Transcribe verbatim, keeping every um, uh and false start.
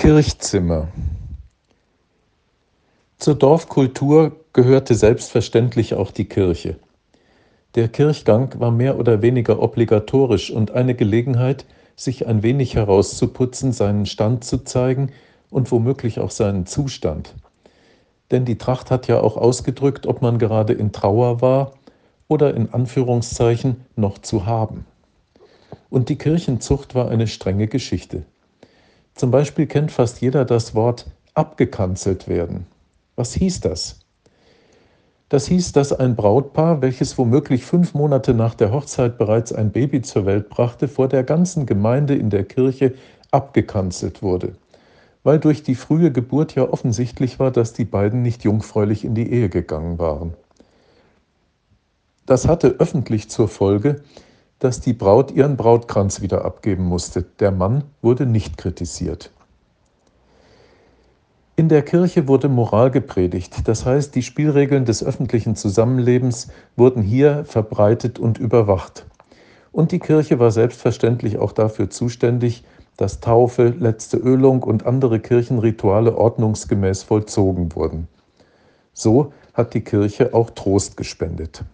Kirchzimmer. Zur Dorfkultur gehörte selbstverständlich auch die Kirche. Der Kirchgang war mehr oder weniger obligatorisch und eine Gelegenheit, sich ein wenig herauszuputzen, seinen Stand zu zeigen und womöglich auch seinen Zustand. Denn die Tracht hat ja auch ausgedrückt, ob man gerade in Trauer war oder in Anführungszeichen noch zu haben. Und die Kirchenzucht war eine strenge Geschichte. Zum Beispiel kennt fast jeder das Wort abgekanzelt werden. Was hieß das? Das hieß, dass ein Brautpaar, welches womöglich fünf Monate nach der Hochzeit bereits ein Baby zur Welt brachte, vor der ganzen Gemeinde in der Kirche abgekanzelt wurde, weil durch die frühe Geburt ja offensichtlich war, dass die beiden nicht jungfräulich in die Ehe gegangen waren. Das hatte öffentlich zur Folge, dass die Braut ihren Brautkranz wieder abgeben musste. Der Mann wurde nicht kritisiert. In der Kirche wurde Moral gepredigt, das heißt, die Spielregeln des öffentlichen Zusammenlebens wurden hier verbreitet und überwacht. Und die Kirche war selbstverständlich auch dafür zuständig, dass Taufe, letzte Ölung und andere Kirchenrituale ordnungsgemäß vollzogen wurden. So hat die Kirche auch Trost gespendet.